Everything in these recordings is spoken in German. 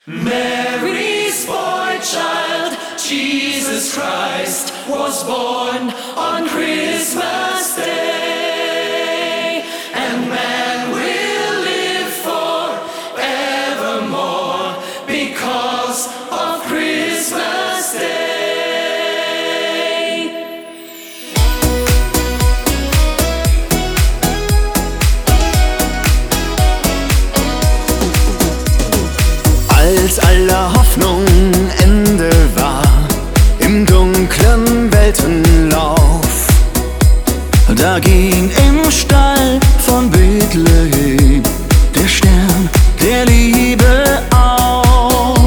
Mary's boy child, Jesus Christ, was born on Christmas Day, and man will live forevermore because of Christmas Day. Als aller Hoffnung Ende war, im dunklen Weltenlauf, da ging im Stall von Bethlehem der Stern der Liebe auf.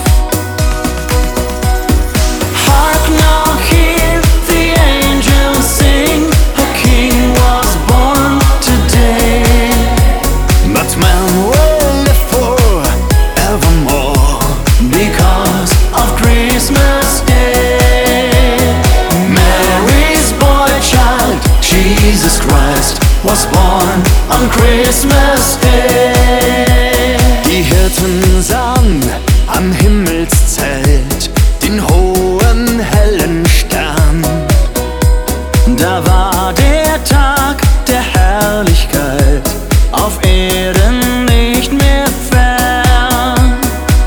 Hark now, hear the angels sing, a king was born today, but man will live forevermore because of Christmas Day. Mary's boy child, Jesus Christ, was born on Christmas Day. Die Hirten sahen am Himmelszelt den hohen hellen Stern. Da war der Tag der Herrlichkeit auf Erden nicht mehr fern.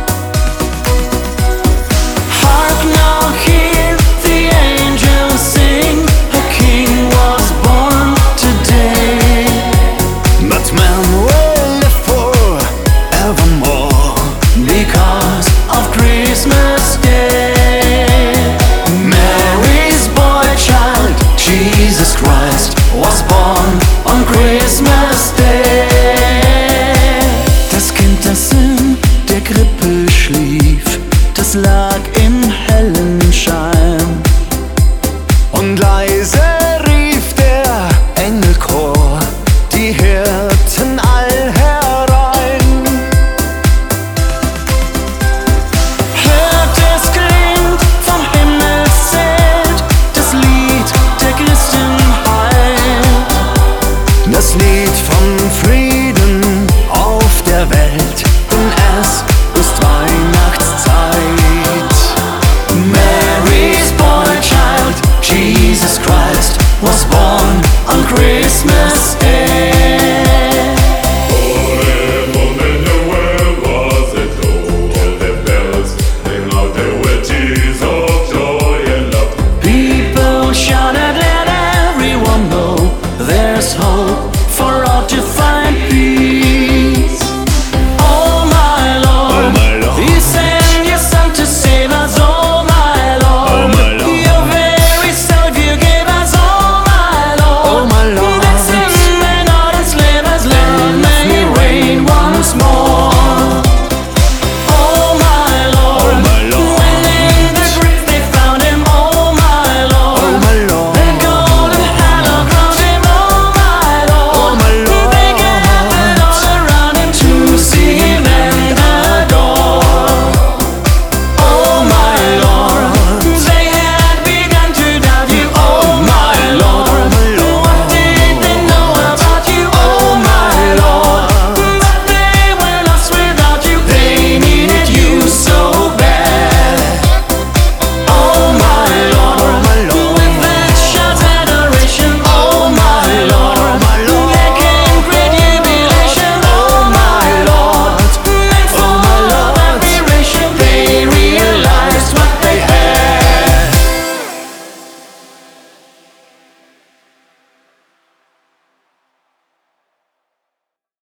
Hark now, hear the angels sing, a king was born today, but man will live forevermore because of Christmas Day. Mary's boy child, Jesus Christ, was born on Christmas Day. Das Kind, das in der Krippe schlief, das lag